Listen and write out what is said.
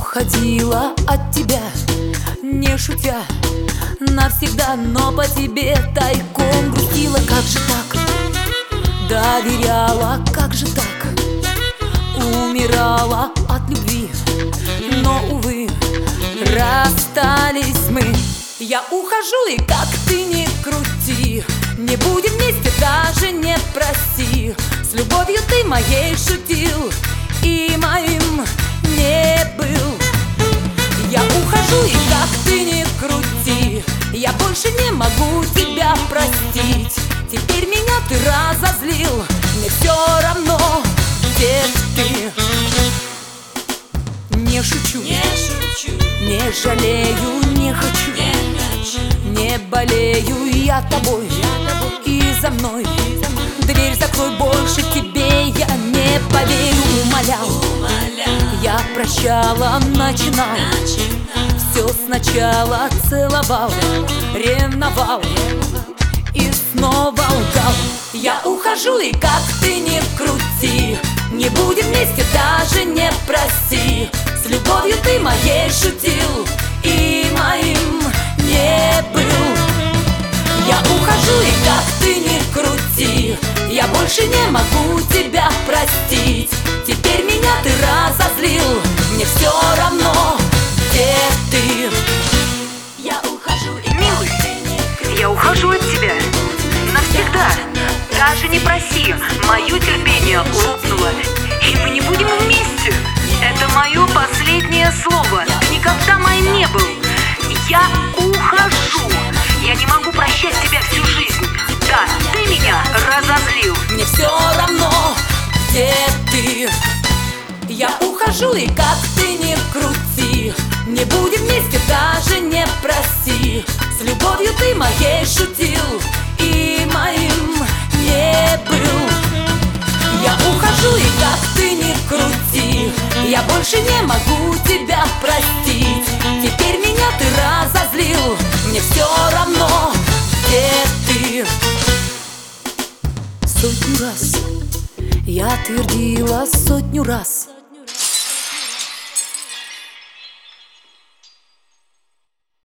уходила от тебя, не шутя, навсегда, но по тебе тайком грустила. Как же так? Доверяла, как же так? Умирала от любви, но, увы, расстались мы. Я ухожу, и как ты ни крути, не будем вместе, даже не проси. С любовью ты моей шутил и моим не был. Я ухожу, и как ты ни крути, я больше не могу тебя простить. Теперь меня ты разозлил, мне все равно, где ты. Не шучу, не жалею, не хочу, не болею я тобой и за мной. Дверь закрой, больше тебе я не поверю. Умолял, я прощала, начинал все сначала, целовал, ревновал и снова лгал. Я ухожу, и как ты ни крути, не будем вместе, даже не проси. С любовью ты моей шутил и моим не был. Я ухожу, и как ты ни крути, я больше не могу тебя простить. Теперь меня ты разозлил, мне все равно, где ты. Я ухожу, и милый, я ухожу от тебя навсегда. Даже не проси, мое терпение лопнуло, и мы не будем вместе. Это мое последнее слово. Ты никогда моим не был. Я ухожу. Я не могу прощать тебя всю жизнь. Да, ты меня разозлил. Мне все равно, где ты. Я ухожу, и как ты ни крути, не будем вместе, даже не проси. С любовью ты моей шутил и моим не был. Я ухожу, и как ты ни крути, я больше не могу тебя простить. Теперь меня ты разозлил, мне все равно, где ты. Сотню раз я твердила, сотню раз